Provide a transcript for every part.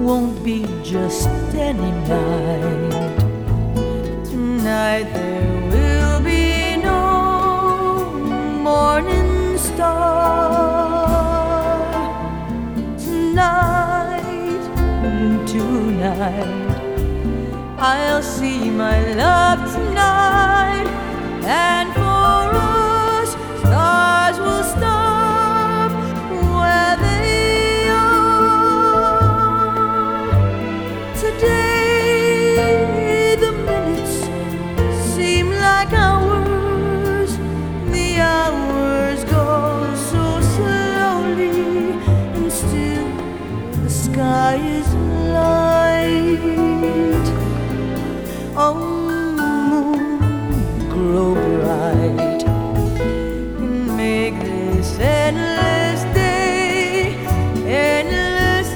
won't be just any night. Tonight there will be no morning star. Tonight I'll see my love tonight, and for us stars will stop where they are. Today the minutes seem like hours, the hours go so slowly, and still the sky is light. Oh, moon, grow bright and make this endless day, endless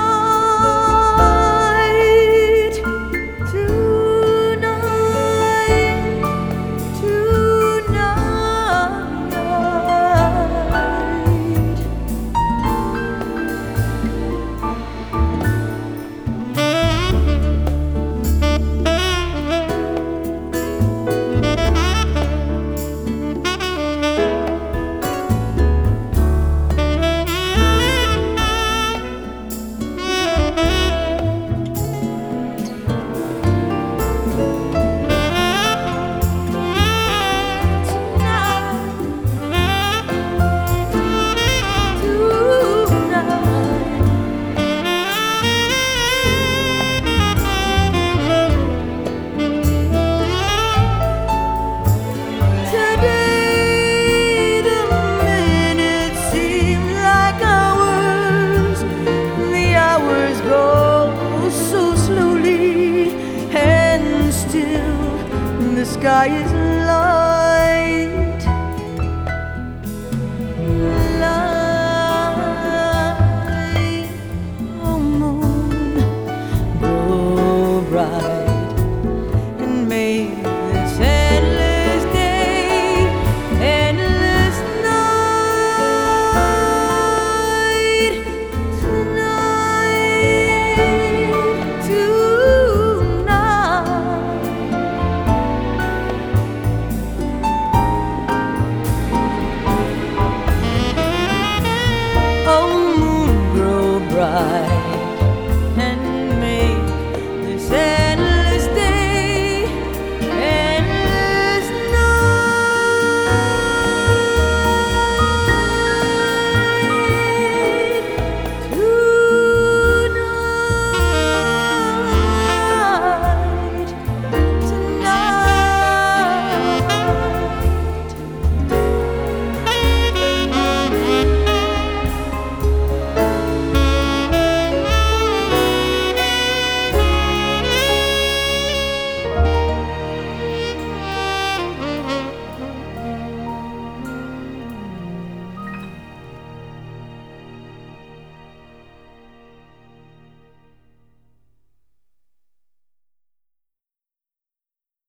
night. Tonight, tonight. The sky is